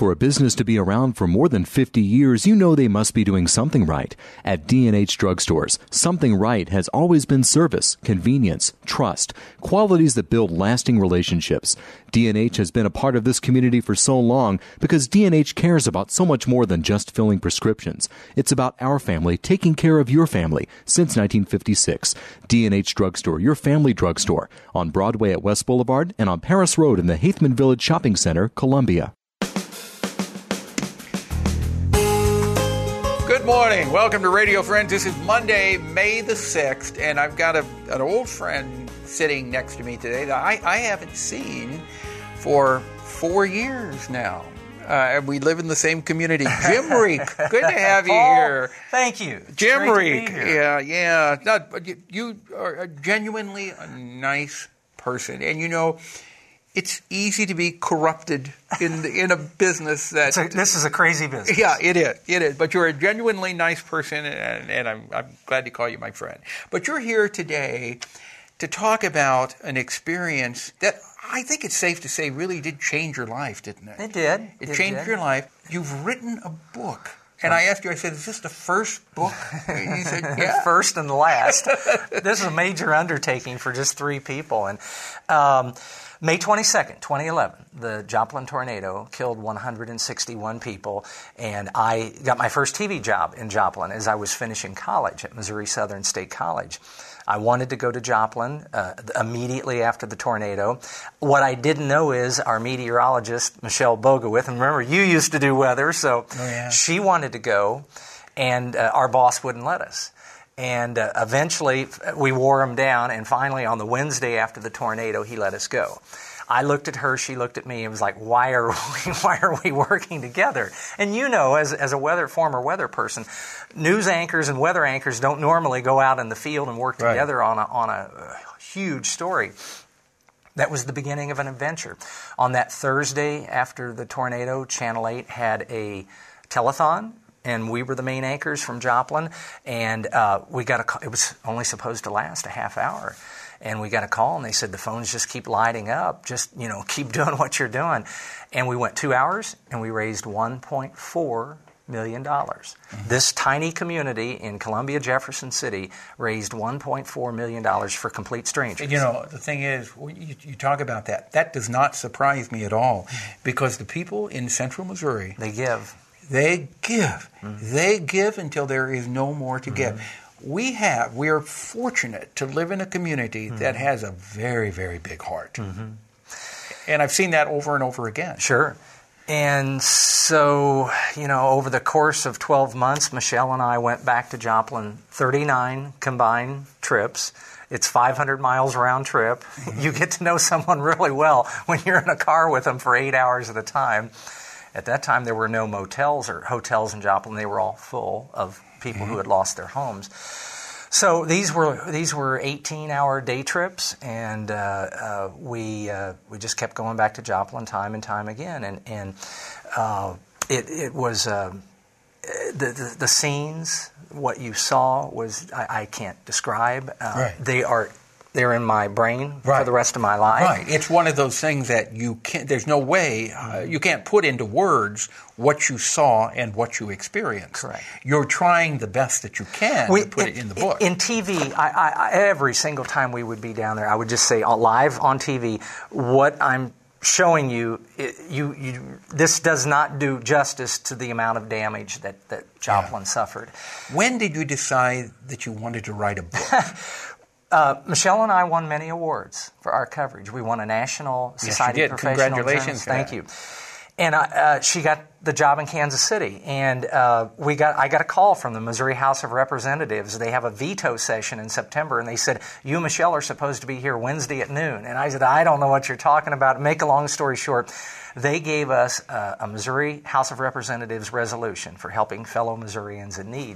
For a business to be around for more than 50 years, you know they must be doing something right. At D&H Drugstores, something right has always been service, convenience, trust, qualities that build lasting relationships. D&H has been a part of this community for so long because D&H cares about so much more than just filling prescriptions. It's about our family taking care of your family since 1956. D&H Drugstore, your family drugstore, on Broadway at West Boulevard and on Paris Road in the Haithman Village Shopping Center, Columbia. Good morning. Welcome to Radio Friends. This is Monday, May the 6th, and I've got an old friend sitting next to me today that I haven't seen for 4 years now. We live in the same community. Jim Reek, good to have you here. Thank you. Jim Reek, yeah. No, you are genuinely a nice person, and you know, it's easy to be corrupted in a business that... This is a crazy business. Yeah, it is. But you're a genuinely nice person, and I'm glad to call you my friend. But you're here today to talk about an experience that I think it's safe to say really did change your life, didn't it? It did. It changed your life. You've written a book. And I asked you, I said, is this the first book? And you said, yeah. First and last. This is a major undertaking for just 3 people. And May 22nd, 2011, the Joplin tornado killed 161 people, and I got my first TV job in Joplin as I was finishing college at Missouri Southern State College. I wanted to go to Joplin immediately after the tornado. What I didn't know is our meteorologist, Michelle Bogowith, and remember, you used to do weather, so she wanted to go, and our boss wouldn't let us. And eventually, we wore him down, and finally, on the Wednesday after the tornado, he let us go. I looked at her, she looked at me, and was like, why are we working together? And you know, as a former weather person, news anchors and weather anchors don't normally go out in the field and work together on a huge story. That was the beginning of an adventure. On that Thursday after the tornado, Channel 8 had a telethon, and we were the main anchors from Joplin, and we got a call. It was only supposed to last a half hour, and we got a call, and they said the phones just keep lighting up. Just keep doing what you're doing, and we went 2 hours, and we raised $1.4 million. Mm-hmm. This tiny community in Columbia, Jefferson City raised $1.4 million for complete strangers. The thing is, you talk about that. That does not surprise me at all, because the people in Central Missouri, they give. They give. Mm-hmm. They give until there is no more to give. We are fortunate to live in a community that has a very, very big heart. Mm-hmm. And I've seen that over and over again. Sure. And so, over the course of 12 months, Michelle and I went back to Joplin 39 combined trips. It's 500 miles round trip. You get to know someone really well when you're in a car with them for 8 hours at a time. At that time, there were no motels or hotels in Joplin. They were all full of people who had lost their homes. So these were 18-hour day trips, and we just kept going back to Joplin time and time again. And it was the scenes. What you saw was I can't describe. They're in my brain for the rest of my life. Right. It's one of those things that you can't, there's no way, you can't put into words what you saw and what you experienced. Correct. You're trying the best that you can to put it in the book. In TV, I every single time we would be down there, I would just say live on TV, what I'm showing you, this does not do justice to the amount of damage that Joplin suffered. When did you decide that you wanted to write a book? Michelle and I won many awards for our coverage. We won a National Society of Professional Congratulations! Thank you. And she got the job in Kansas City, and I got a call from the Missouri House of Representatives. They have a veto session in September, and they said, "You and Michelle are supposed to be here Wednesday at noon." And I said, "I don't know what you're talking about." Make a long story short, they gave us a Missouri House of Representatives resolution for helping fellow Missourians in need.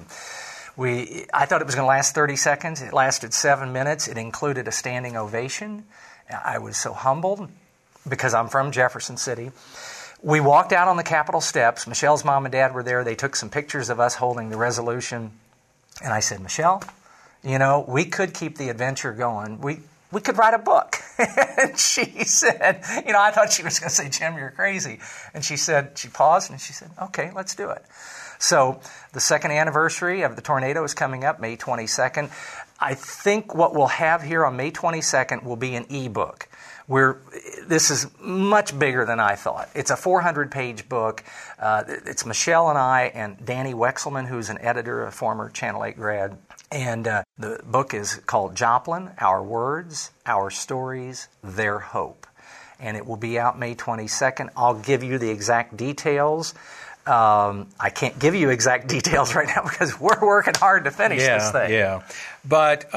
I thought it was going to last 30 seconds. It lasted 7 minutes. It included a standing ovation. I was so humbled because I'm from Jefferson City. We walked out on the Capitol steps. Michelle's mom and dad were there. They took some pictures of us holding the resolution. And I said, "Michelle, we could keep the adventure going. We we could write a book. And she said, I thought she was going to say, Jim, you're crazy. And she paused and she said, okay, let's do it. So the second anniversary of the tornado is coming up, May 22nd. I think what we'll have here on May 22nd will be an ebook. This is much bigger than I thought. It's a 400-page book. It's Michelle and I and Danny Wexelman, who's an editor, a former Channel 8 grad. And the book is called Joplin, Our Words, Our Stories, Their Hope. And it will be out May 22nd. I'll give you the exact details. I can't give you exact details right now because we're working hard to finish this thing. Yeah, but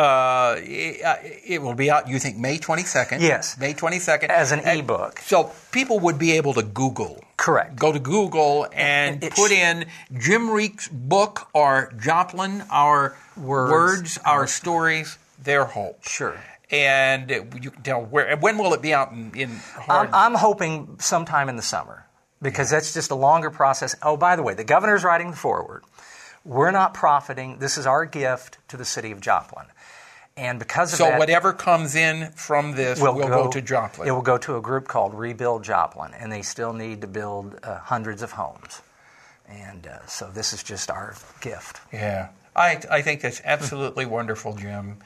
it will be out, you think, May 22nd? Yes. May 22nd. As an ebook. So people would be able to Google. Correct. Go to Google and put in Jim Reek's book or Joplin, Our Words, Our Stories, Their Hope. Sure. And you can tell when will it be out in hard? I'm hoping sometime in the summer. Because that's just a longer process. Oh, by the way, the governor's writing the foreword. We're not profiting. This is our gift to the city of Joplin. And because of that... So whatever comes in from this will go to Joplin. It will go to a group called Rebuild Joplin. And they still need to build hundreds of homes. And so this is just our gift. Yeah. I think that's absolutely wonderful, Jim.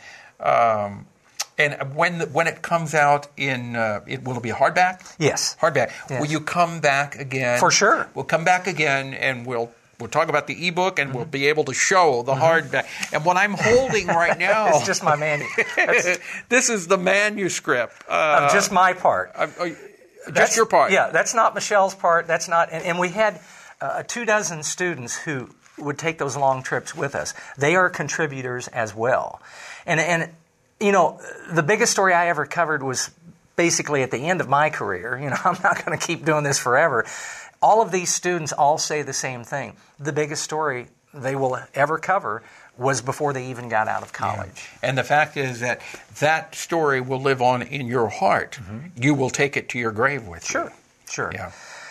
And when it comes out will it be a hardback? Yes. Hardback. Yes. Will you come back again? For sure. We'll come back again and we'll talk about the ebook and we'll be able to show the hardback. And what I'm holding right now... It's just my manuscript. This is the manuscript. Of just my part. Just your part. Yeah, that's not Michelle's part. That's not... And we had 24 students who would take those long trips with us. They are contributors as well. And the biggest story I ever covered was basically at the end of my career. I'm not going to keep doing this forever. All of these students all say the same thing. The biggest story they will ever cover was before they even got out of college. Yeah. And the fact is that story will live on in your heart. Mm-hmm. You will take it to your grave with you. Sure. Yeah.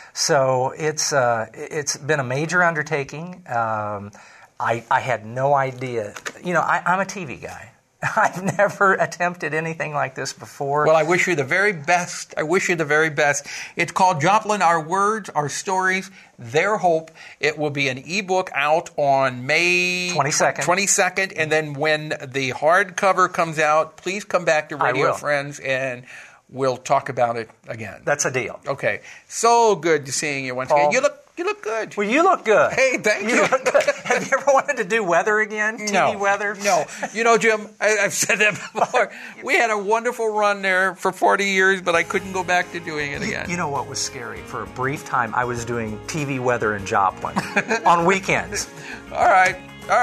So it's been a major undertaking. I had no idea. I'm a TV guy. I've never attempted anything like this before. Well, I wish you the very best. It's called Joplin, Our Words, Our Stories, Their Hope. It will be an ebook out on May 22nd. And then when the hardcover comes out, please come back to Radio Friends and we'll talk about it again. That's a deal. Okay. So good to seeing you once again. You look good. Well, you look good. Hey, thank you. Look good. Have you ever wanted to do weather again? TV weather? No. Jim, I've said that before. We had a wonderful run there for 40 years, but I couldn't go back to doing it again. You know what was scary? For a brief time, I was doing TV weather in Joplin on weekends. All right.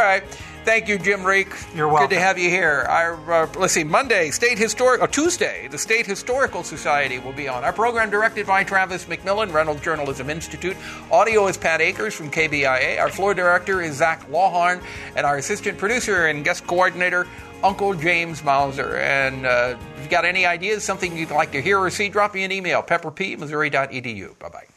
Thank you, Jim Reek. You're welcome. Good to have you here. Let's see, Tuesday, the State Historical Society will be on. Our program directed by Travis McMillan, Reynolds Journalism Institute. Audio is Pat Akers from KBIA. Our floor director is Zach Lawhorn. And our assistant producer and guest coordinator, Uncle James Mauser. And if you've got any ideas, something you'd like to hear or see, drop me an email, pepperp@missouri.edu. Bye-bye.